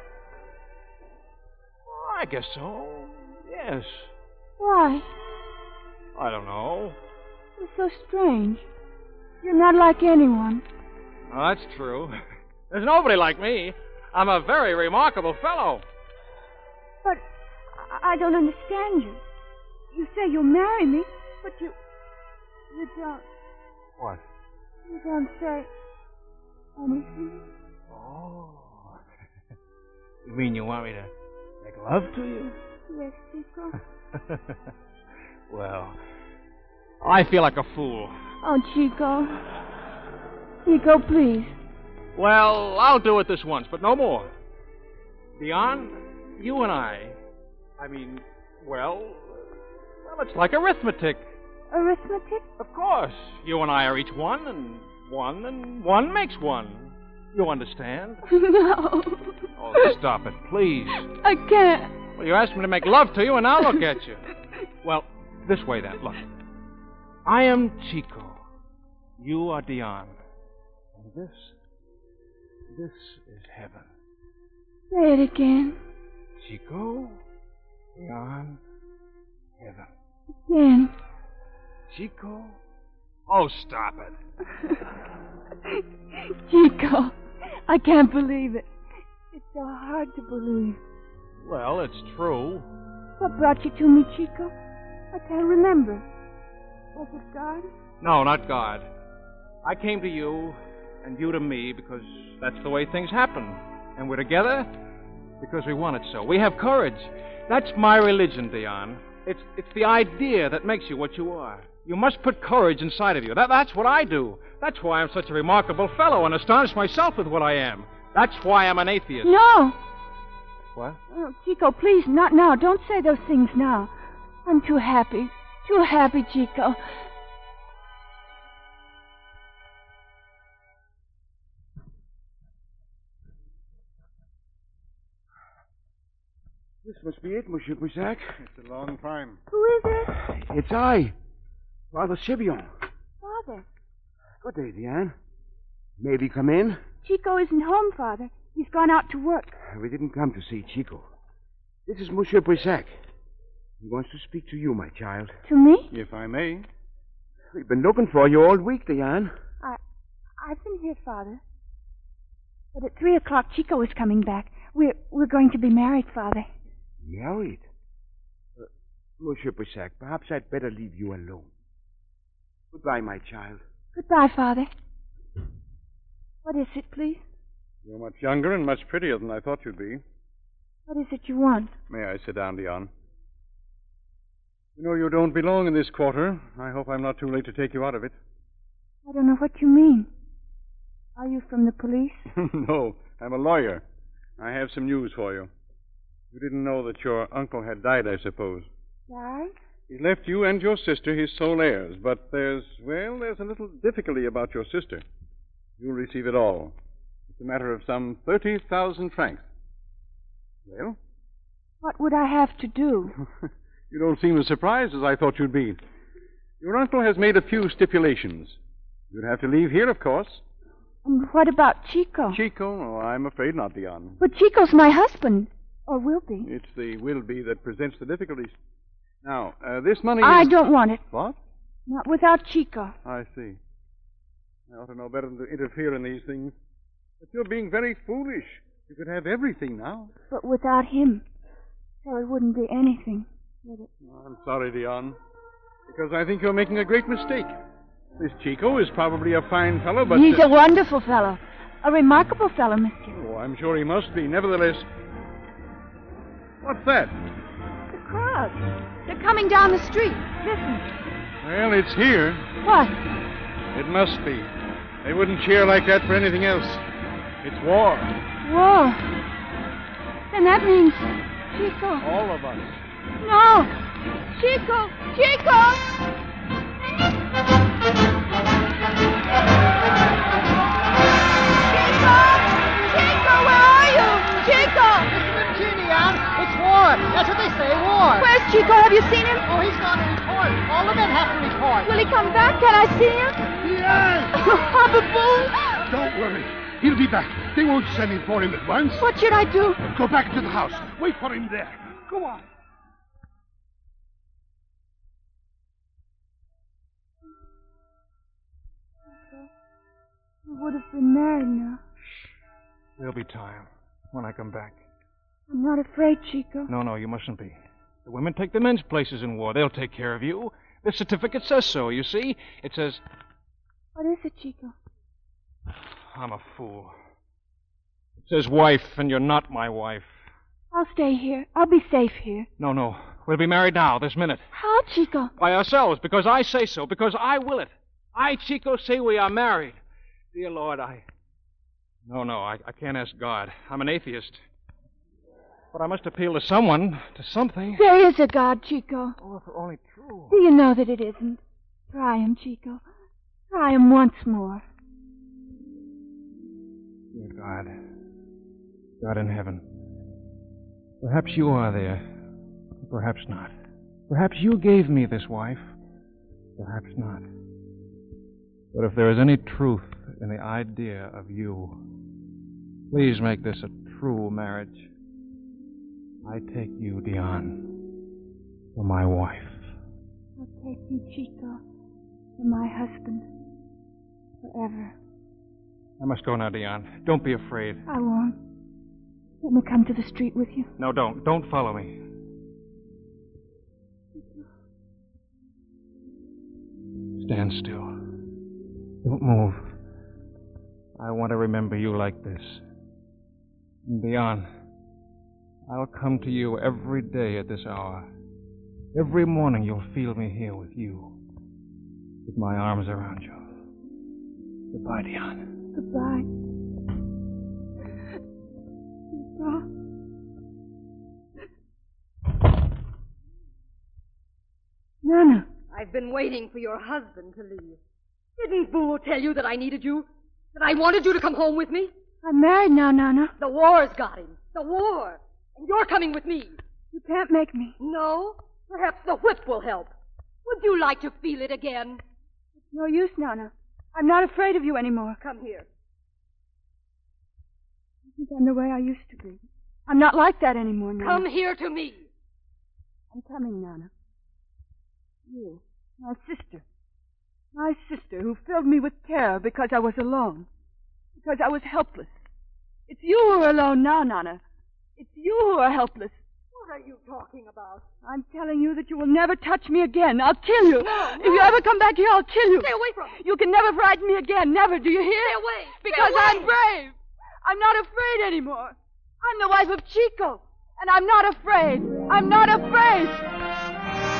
I guess so, yes. Why? I don't know. You're so strange. You're not like anyone. Oh, that's true. There's nobody like me. I'm a very remarkable fellow. But I don't understand you. You say you'll marry me, but you don't. What? You don't say anything. Oh. You mean you want me to make love to you? Yes, Chico. Well, I feel like a fool. Oh, Chico. Chico, please. Well, I'll do it this once, but no more. Dion, you and I mean, well, it's like arithmetic. Arithmetic? Of course. You and I are each one, and one makes one. You understand? No. Oh, stop it, please. I can't. Well, you asked me to make love to you, and I'll look at you. Well, this way then, look. I am Chico. You are Dion. And this is heaven. Say it again. Chico, Dion, heaven. Again. Chico. Oh, stop it. Chico, I can't believe it. It's so hard to believe. Well, it's true. What brought you to me, Chico? I can't remember. Was it God? No, not God. I came to you, and you to me, because that's the way things happen. And we're together because we want it so. We have courage. That's my religion, Dion. It's the idea that makes you what you are. You must put courage inside of you. That's what I do. That's why I'm such a remarkable fellow and astonish myself with what I am. That's why I'm an atheist. No. What? Oh, Chico, please, not now. Don't say those things now. I'm too happy. Too happy, Chico. This must be it, Monsieur Brissac. It's a long time. Who is it? It's I, Father Sibion. Father. Good day, Diane. May we come in? Chico isn't home, Father. He's gone out to work. We didn't come to see Chico. This is Monsieur Brissac. He wants to speak to you, my child. To me? If I may. We've been looking for you all week, Diane. I've been here, Father. But at 3 o'clock, Chico is coming back. We're going to be married, Father. Married? Monsieur Brissac, perhaps I'd better leave you alone. Goodbye, my child. Goodbye, Father. What is it, please? You're much younger and much prettier than I thought you'd be. What is it you want? May I sit down, Dion? You know you don't belong in this quarter. I hope I'm not too late to take you out of it. I don't know what you mean. Are you from the police? No, I'm a lawyer. I have some news for you. You didn't know that your uncle had died, I suppose. Died? He left you and your sister his sole heirs, but there's a little difficulty about your sister. You'll receive it all. It's a matter of some 30,000 francs. Well? What would I have to do? You don't seem as surprised as I thought you'd be. Your uncle has made a few stipulations. You'd have to leave here, of course. And what about Chico? Chico? Oh, I'm afraid not, Dion. But Chico's my husband. Or will be. It's the will be that presents the difficulties. Now, this money I is... don't want it. What? Not without Chico. I see. I ought to know better than to interfere in these things. But you're being very foolish. You could have everything now. But without him, so it wouldn't be anything, would it? I'm sorry, Dion. Because I think you're making a great mistake. This Chico is probably a fine fellow, but... He's a wonderful fellow. A remarkable fellow, mister. Oh, I'm sure he must be. Nevertheless... What's that? The crowd. They're coming down the street. Listen. Well, it's here. What? It must be. They wouldn't cheer like that for anything else. It's war. War? Then that means Chico. All of us. No! Chico! Chico! Chico, where are you? Chico! It's war. That's what they say, war. Where's Chico? Have you seen him? Oh, he's gone to report. All the men have to report. Will he come back? Can I see him? Yes. Papa Boo! Don't worry. He'll be back. They won't send him for him at once. What should I do? Go back to the house. Wait for him there. Go on. We would have been married now. There'll be time when I come back. I'm not afraid, Chico. No, you mustn't be. The women take the men's places in war. They'll take care of you. The certificate says so, you see. It says... What is it, Chico? I'm a fool. It says wife, and you're not my wife. I'll stay here. I'll be safe here. No. We'll be married now, this minute. How, Chico? By ourselves, because I say so, because I will it. I, Chico, say we are married. Dear Lord, No, I can't ask God. I'm an atheist. But I must appeal to someone, to something. There is a God, Chico. Oh, if only true. Do you know that it isn't? Try him, Chico. Try him once more. Dear God. God in heaven. Perhaps you are there. Perhaps not. Perhaps you gave me this wife. Perhaps not. But if there is any truth in the idea of you, please make this a true marriage. I take you, Dion, for my wife. I'll take you, Chico, for my husband. Forever. I must go now, Dion. Don't be afraid. I won't. Let me come to the street with you. No, don't. Don't follow me. Stand still. Don't move. I want to remember you like this. And Dion, I'll come to you every day at this hour. Every morning you'll feel me here with you, with my arms around you. Goodbye, Dion. Goodbye. Nana. I've been waiting for your husband to leave. Didn't Boo tell you that I needed you? That I wanted you to come home with me? I'm married now, Nana. The war's got him. The war. And you're coming with me. You can't make me. No? Perhaps the whip will help. Would you like to feel it again? It's no use, Nana. I'm not afraid of you anymore. Come here. I think I'm the way I used to be. I'm not like that anymore, Nana. Come here to me. I'm coming, Nana. You, my sister. My sister who filled me with terror because I was alone. Because I was helpless. It's you who are alone now, Nana. It's you who are helpless. What are you talking about? I'm telling you that you will never touch me again. I'll kill you. No. If you ever come back here, I'll kill you. Stay away from me. You can never frighten me again. Never. Do you hear? Stay away. Because Stay away. I'm brave. I'm not afraid anymore. I'm the wife of Chico. And I'm not afraid. I'm not afraid.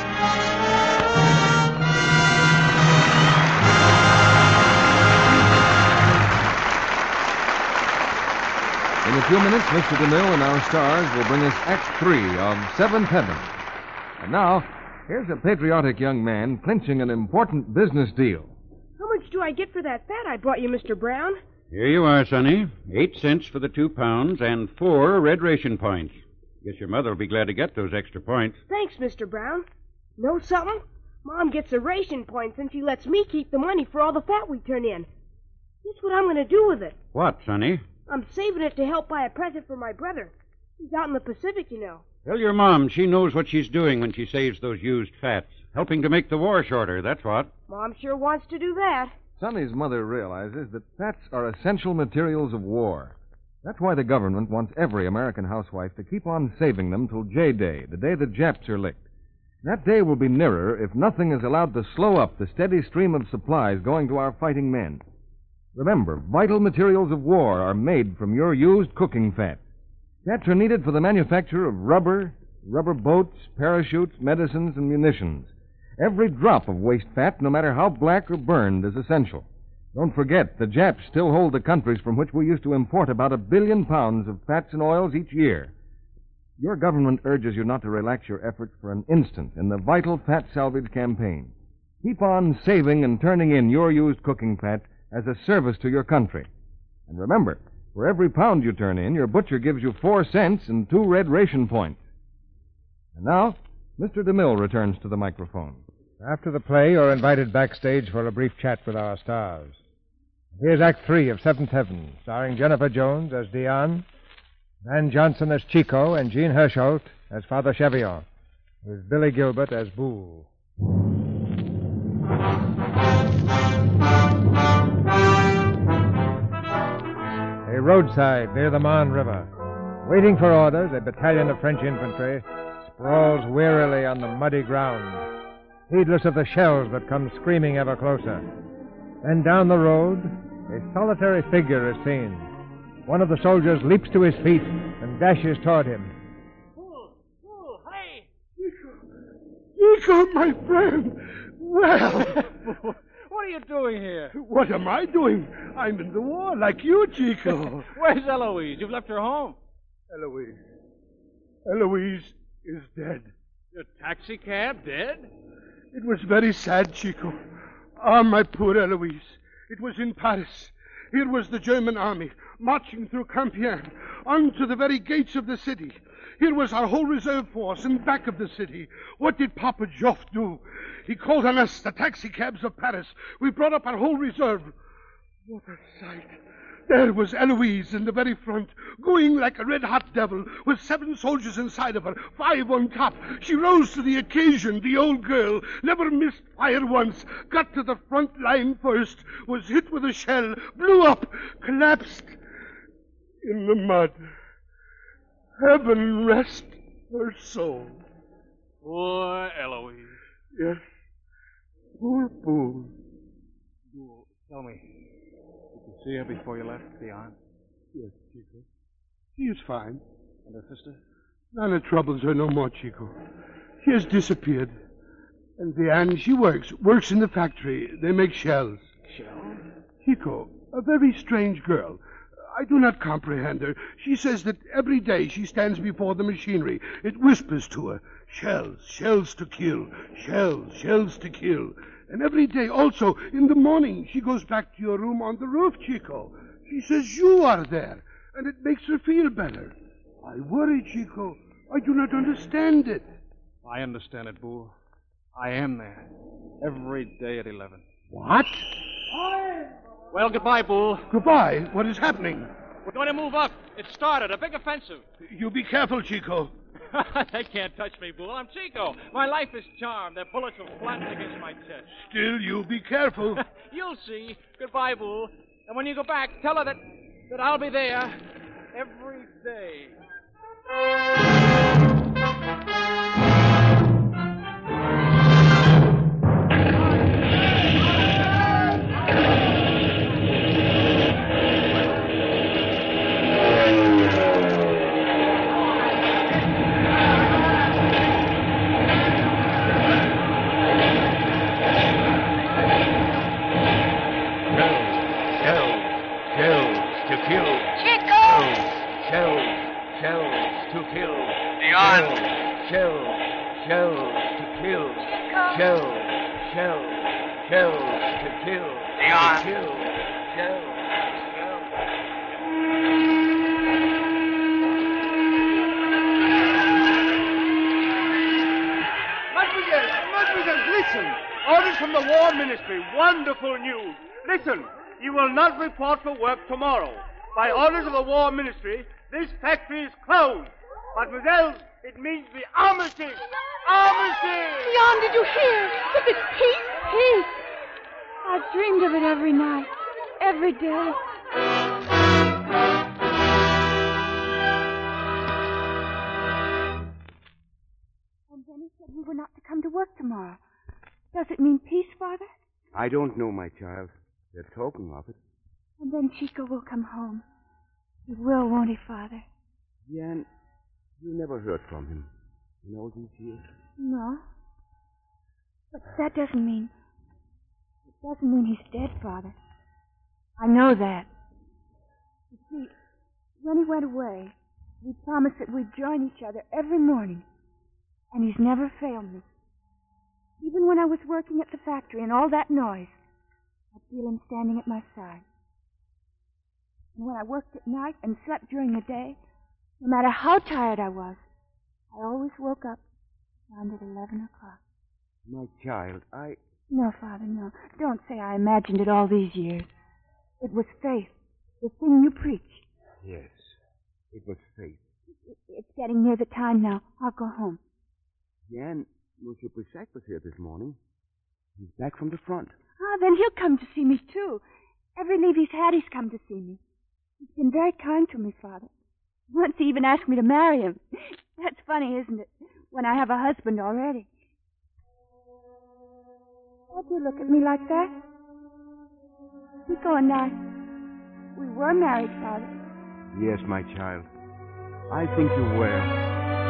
In a few minutes, Mr. DeMille and our stars will bring us Act 3 of Seventh Heaven. And now, here's a patriotic young man clinching an important business deal. How much do I get for that fat I brought you, Mr. Brown? Here you are, Sonny. 8 cents for the 2 pounds and 4 red ration points. Guess your mother will be glad to get those extra points. Thanks, Mr. Brown. Know something? Mom gets the ration points and she lets me keep the money for all the fat we turn in. Guess what I'm going to do with it? What, Sonny? I'm saving it to help buy a present for my brother. He's out in the Pacific, you know. Tell your mom she knows what she's doing when she saves those used fats. Helping to make the war shorter, that's what. Mom sure wants to do that. Sonny's mother realizes that fats are essential materials of war. That's why the government wants every American housewife to keep on saving them till J-Day, the day the Japs are licked. That day will be nearer if nothing is allowed to slow up the steady stream of supplies going to our fighting men. Remember, vital materials of war are made from your used cooking fat. Fats are needed for the manufacture of rubber boats, parachutes, medicines, and munitions. Every drop of waste fat, no matter how black or burned, is essential. Don't forget, the Japs still hold the countries from which we used to import about 1 billion pounds of fats and oils each year. Your government urges you not to relax your efforts for an instant in the vital fat salvage campaign. Keep on saving and turning in your used cooking fat as a service to your country. And remember, for every pound you turn in, your butcher gives you 4 cents and 2 red ration points. And now, Mr. DeMille returns to the microphone. After the play, you're invited backstage for a brief chat with our stars. Here's Act 3 of Seventh Heaven, starring Jennifer Jones as Dion, Van Johnson as Chico, and Jean Hersholt as Father Chevillon, with Billy Gilbert as Boole. A roadside near the Marne River. Waiting for orders, a battalion of French infantry sprawls wearily on the muddy ground, heedless of the shells that come screaming ever closer. Then down the road, a solitary figure is seen. One of the soldiers leaps to his feet and dashes toward him. Hey! Chico, my friend! Well... What are you doing here? What am I doing? I'm in the war, like you, Chico. Where's Eloise? You've left her home. Eloise. Eloise is dead. Your taxi cab dead? It was very sad, Chico. Ah, my poor Eloise. It was in Paris. Here was the German army, marching through Compiègne, on to the very gates of the city. Here was our whole reserve force in back of the city. What did Papa Joffre do? He called on us, the taxicabs of Paris. We brought up our whole reserve. What a sight. There was Eloise in the very front, going like a red-hot devil, with 7 soldiers inside of her, 5 on top. She rose to the occasion, the old girl, never missed fire once, got to the front line first, was hit with a shell, blew up, collapsed in the mud. Heaven rest her soul. Poor Eloise. Yes. Poor Boole. Boole, tell me, did you see her before you left, Dion? Yes, Chico. She is fine. And her sister? Nana troubles her no more, Chico. She has disappeared. And Diane, she works in the factory. They make shells. Shell? Chico, a very strange girl. I do not comprehend her. She says that every day she stands before the machinery. It whispers to her, shells, shells to kill, shells, shells to kill. And every day also, in the morning, she goes back to your room on the roof, Chico. She says you are there, and it makes her feel better. I worry, Chico. I do not understand it. I understand it, Boo. I am there. Every day at 11. What? Well, goodbye, Boo. Goodbye? What is happening? We're going to move up. It started. A big offensive. You be careful, Chico. They can't touch me, Boo. I'm Chico. My life is charmed. Their bullets will flatten against my chest. Still, you be careful. You'll see. Goodbye, Boo. And when you go back, tell her that I'll be there every day. Orders from the War Ministry. Wonderful news. Listen, you will not report for work tomorrow. By orders of the War Ministry, this factory is closed. Mademoiselle, it means the armistice. Armistice! Leon, did you hear? This is peace. Peace. I've dreamed of it every night, every day. And then he said we were not to come to work tomorrow. Does it mean peace, Father? I don't know, my child. They're talking of it. And then Chico will come home. He will, won't he, Father? Jan, you never heard from him in all these years. No. But that doesn't mean... It doesn't mean he's dead, Father. I know that. You see, when he went away, we promised that we'd join each other every morning. And he's never failed me. Even when I was working at the factory and all that noise, I'd feel him standing at my side. And when I worked at night and slept during the day, no matter how tired I was, I always woke up around at 11 o'clock. My child, No, Father, no. Don't say I imagined it all these years. It was faith, the thing you preach. Yes, it was faith. It's getting near the time now. I'll go home. Jan, Monsieur Brissac was here this morning. He's back from the front. Ah, then he'll come to see me, too. Every leave he's had, he's come to see me. He's been very kind to me, Father. Once he even asked me to marry him. That's funny, isn't it? When I have a husband already. Why'd you look at me like that? Chico and I, we were married, Father. Yes, my child. I think you were.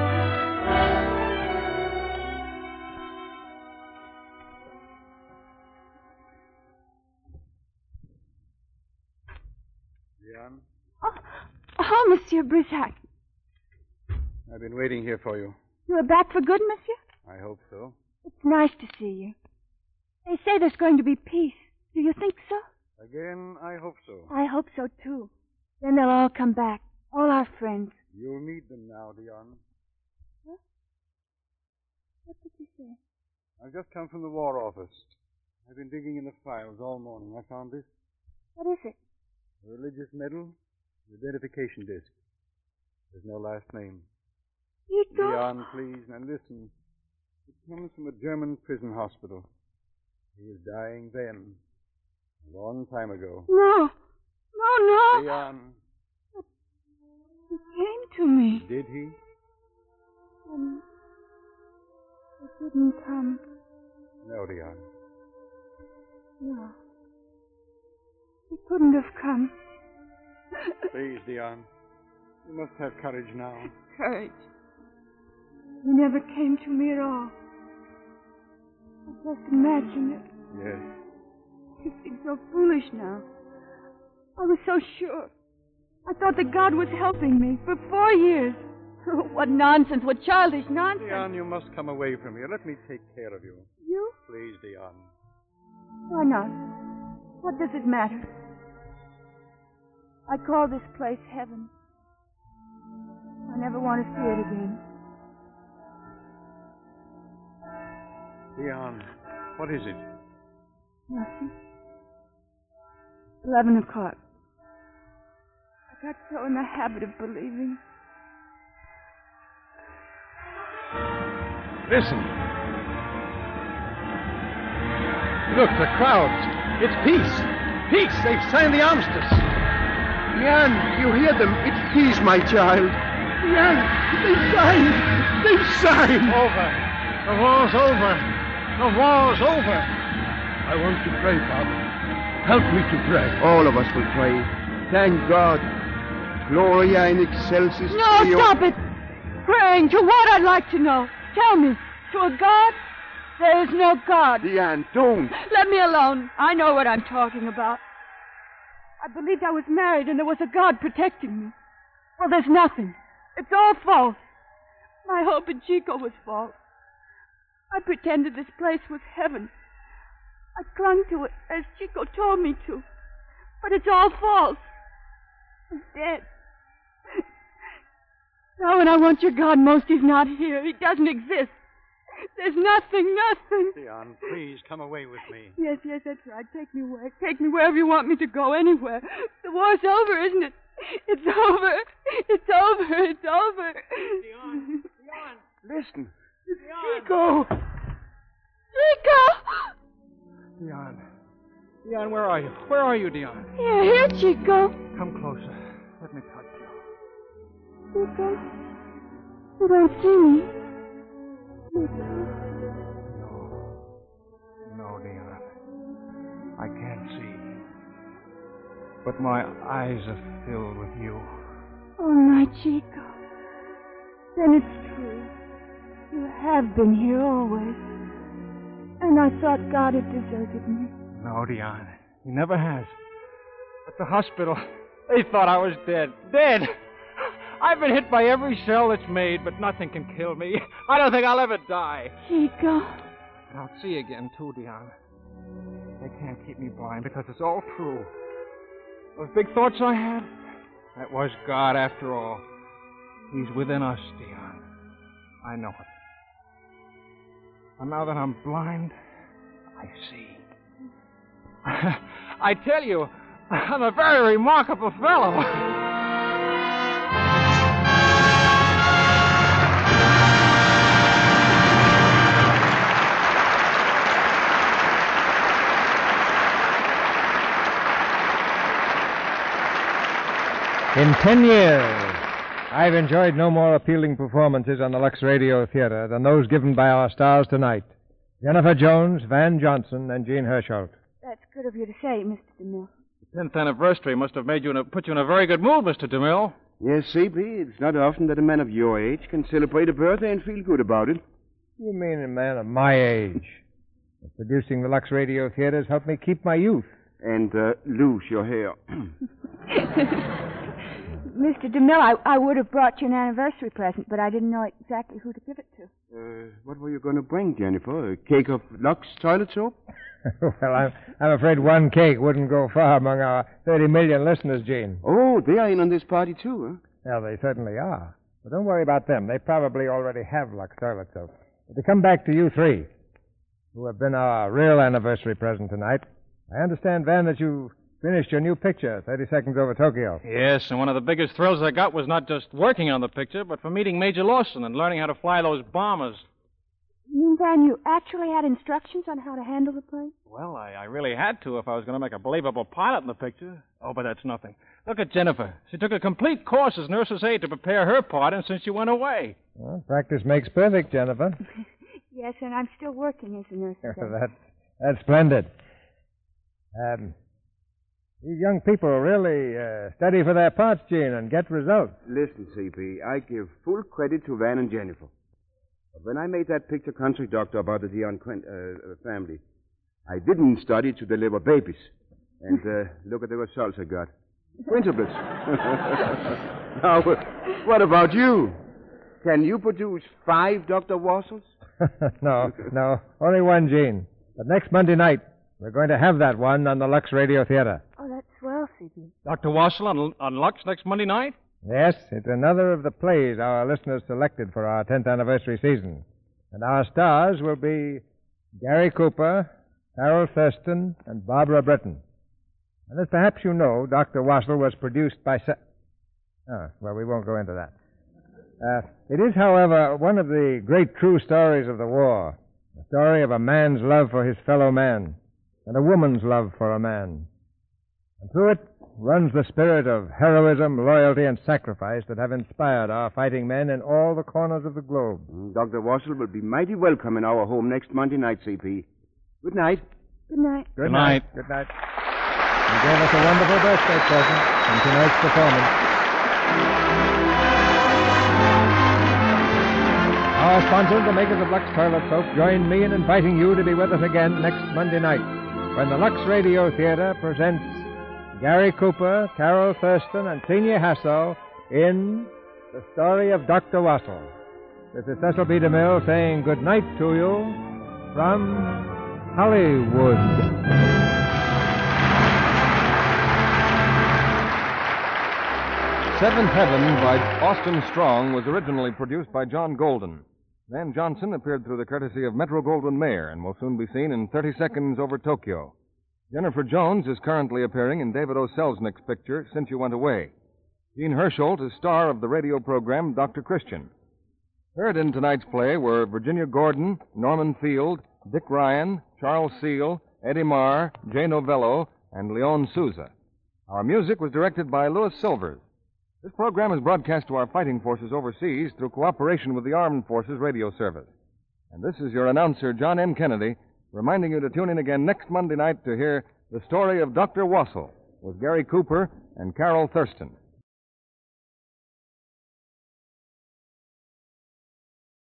Jan? Oh, Monsieur Brissac. I've been waiting here for you. You are back for good, Monsieur? I hope so. It's nice to see you. They say there's going to be peace. Do you think so? Again, I hope so. I hope so, too. Then they'll all come back. All our friends. You'll need them now, Dion. What? What did you say? I've just come from the War Office. I've been digging in the files all morning. I found this. What is it? A religious medal, the identification disc. There's no last name. Chico? Dion, please, now listen. It comes from a German prison hospital. He was dying then, a long time ago. No. No, no. Dion. He came to me. Did he? And he didn't come. No, Dion. No. He couldn't have come. Please, Dion. You must have courage now. Courage. You never came to me at all. I just imagined it. Yes. You seem so foolish now. I was so sure. I thought that God was helping me for 4 years. Oh, what nonsense, what childish nonsense. Dion, you must come away from here. Let me take care of you. You? Please, Dion. Why not? What does it matter? I call this place heaven. I never want to see it again. Dion, what is it? Nothing. 11 o'clock. I got so in the habit of believing. Listen. Look, the crowds. It's peace. Peace. They've signed the armistice. Jan, you hear them. It's peace, my child. Jan, they've signed. They've signed. Over. The war's over. The war's over. I want to pray, Father. Help me to pray. All of us will pray. Thank God. Gloria in excelsis No, Deo. stop it! Praying to what, I'd like to know. Tell me. To a God? There is no God. Diane, don't. Let me alone. I know what I'm talking about. I believed I was married and there was a God protecting me. Well, there's nothing. It's all false. My hope in Chico was false. I pretended this place was heaven. I clung to it as Chico told me to. But it's all false. He's dead. Now when I want your God most, he's not here. He doesn't exist. There's nothing. Dion, please come away with me. Yes, that's right. Take me away. Take me wherever you want me to go, anywhere. The war's over, isn't it? It's over. It's over. It's over. Dion. Listen. It's Chico. Dion. Dion, where are you? Where are you, Dion? Here, Chico. Come closer. Let me touch you. Chico. You don't see me. No, Dion. I can't see. But my eyes are filled with you. Oh, my Chico. Then it's true. You have been here always. And I thought God had deserted me. No, Dion. He never has. At the hospital, they thought I was dead. Dead! I've been hit by every shell that's made, but nothing can kill me. I don't think I'll ever die. Chico. And I'll see again, too, Dion. They can't keep me blind because it's all true. Those big thoughts I had, that was God after all. He's within us, Dion. I know it. And now that I'm blind, I see. I tell you, I'm a very remarkable fellow. In 10 years, I've enjoyed no more appealing performances on the Lux Radio Theater than those given by our stars tonight. Jennifer Jones, Van Johnson, and Jean Hersholt. That's good of you to say, Mr. DeMille. The 10th anniversary must have put you in a very good mood, Mr. DeMille. Yes, C.P., it's not often that a man of your age can celebrate a birthday and feel good about it. You mean a man of my age? Producing the Lux Radio Theater has helped me keep my youth. And lose your hair. Mr. DeMille, I would have brought you an anniversary present, but I didn't know exactly who to give it to. What were you going to bring, Jennifer? A cake of Lux toilet soap? Well, I'm afraid one cake wouldn't go far among our 30 million listeners, Gene. Oh, they are in on this party, too, huh? Well, they certainly are. But don't worry about them. They probably already have Lux toilet soap. But to come back to you three, who have been our real anniversary present tonight, I understand, Van, that you finished your new picture, 30 Seconds Over Tokyo. Yes, and one of the biggest thrills I got was not just working on the picture, but for meeting Major Lawson and learning how to fly those bombers. You mean, Van, you actually had instructions on how to handle the plane? Well, I really had to if I was going to make a believable pilot in the picture. Oh, but that's nothing. Look at Jennifer. She took a complete course as nurse's aide to prepare her part, and since she went away. Well, practice makes perfect, Jennifer. Yes, and I'm still working as a nurse's aide. That's splendid. These young people really study for their parts, Gene, and get results. Listen, C.P., I give full credit to Van and Jennifer. When I made that picture Country Doctor about the Dion family, I didn't study to deliver babies. And look at the results I got. Quintuplets. Now, what about you? Can you produce 5 Dr. Wassels? No. Only one, Gene. But next Monday night, we're going to have that one on the Lux Radio Theater. Oh, that's swell, C.B. Dr. Wassel on Lux next Monday night? Yes, it's another of the plays our listeners selected for our 10th anniversary season. And our stars will be Gary Cooper, Harold Thurston, and Barbara Britton. And as perhaps you know, Dr. Wassel was produced by... well, we won't go into that. It is, however, one of the great true stories of the war. The story of a man's love for his fellow man and a woman's love for a man. And through it runs the spirit of heroism, loyalty, and sacrifice that have inspired our fighting men in all the corners of the globe. Dr. Wassel will be mighty welcome in our home next Monday night, C.P. Good night. Good night. Good night. Good night. You gave us a wonderful birthday present from tonight's performance. Our sponsors, the makers of Lux Toilet Soap, join me in inviting you to be with us again next Monday night when the Lux Radio Theater presents Gary Cooper, Carol Thurston, and Senior Hasso in The Story of Dr. Wassel. This is Cecil B. DeMille saying good night to you from Hollywood. Seventh Heaven by Austin Strong was originally produced by John Golden. Van Johnson appeared through the courtesy of Metro-Goldwyn-Mayer and will soon be seen in 30 Seconds Over Tokyo. Jennifer Jones is currently appearing in David O. Selznick's picture, Since You Went Away. Gene Hersholt is star of the radio program Dr. Christian. Heard in tonight's play were Virginia Gordon, Norman Field, Dick Ryan, Charles Seal, Eddie Marr, Jay Novello, and Leon Souza. Our music was directed by Louis Silvers. This program is broadcast to our fighting forces overseas through cooperation with the Armed Forces Radio Service. And this is your announcer, John M. Kennedy, reminding you to tune in again next Monday night to hear The Story of Dr. Wassel with Gary Cooper and Carol Thurston.